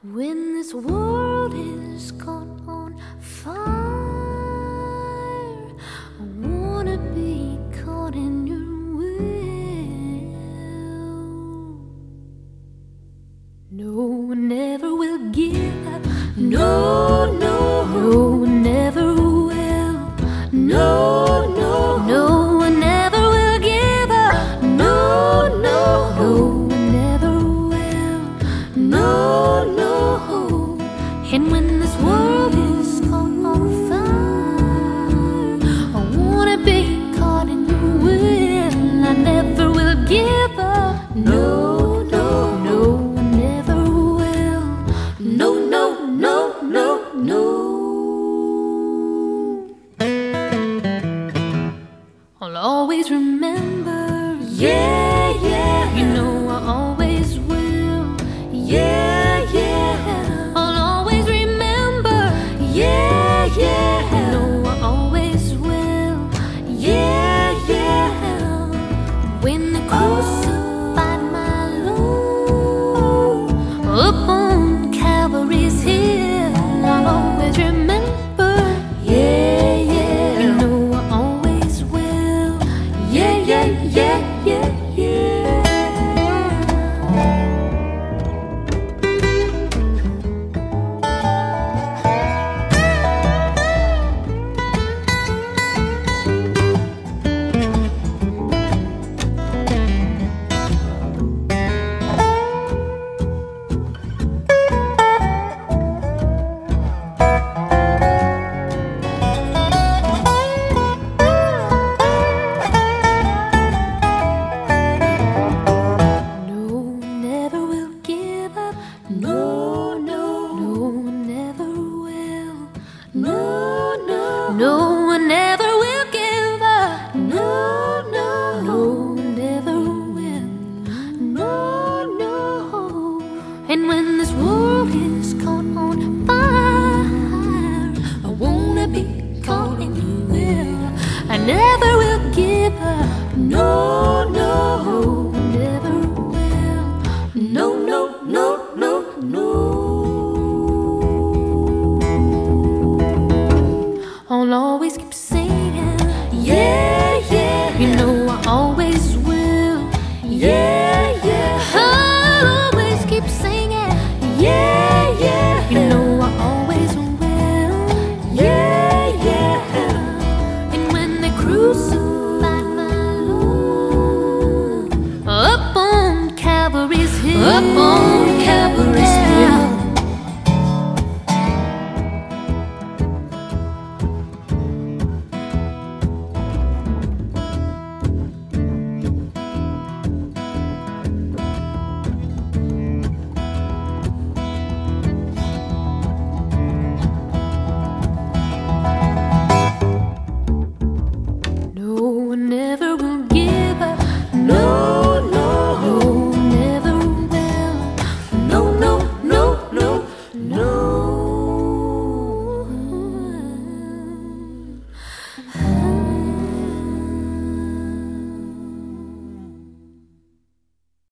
When this world is caught on fire, I wanna be caught in your will. No one ever will give up. No, no, no one ever will. No, no, no one ever will give up. No, no, no one ever will. No, no. And when this world is caught on fire, I wanna be caught in your will. I never will give up. No, no, no one ever will. No, no, no, no, no. I'll always remember. Yeah, yeah. You know I always will. Yeah, yeah. Yeah, yeah, no, I always will. Yeah, yeah. When the crucified my Lord up on Calvary's hill, I'll always remember. Yeah, yeah, you know I always will. Yeah, yeah, yeah, yeah, yeah. No, no, no one ever will. No, no, no one ever will give up. No, no, no one ever will. No, no. And when this world is caught on fire, I wanna be caught in your will. I never will give up. No, no, no one ever will. No, no, no, no, no. I'll always keep singing. Yeah, yeah. You know I always will. Yeah, yeah. I'll always keep singing. Yeah, yeah. You know I always will. Yeah, yeah. And when they crucified my Lord up on Calvary's hill,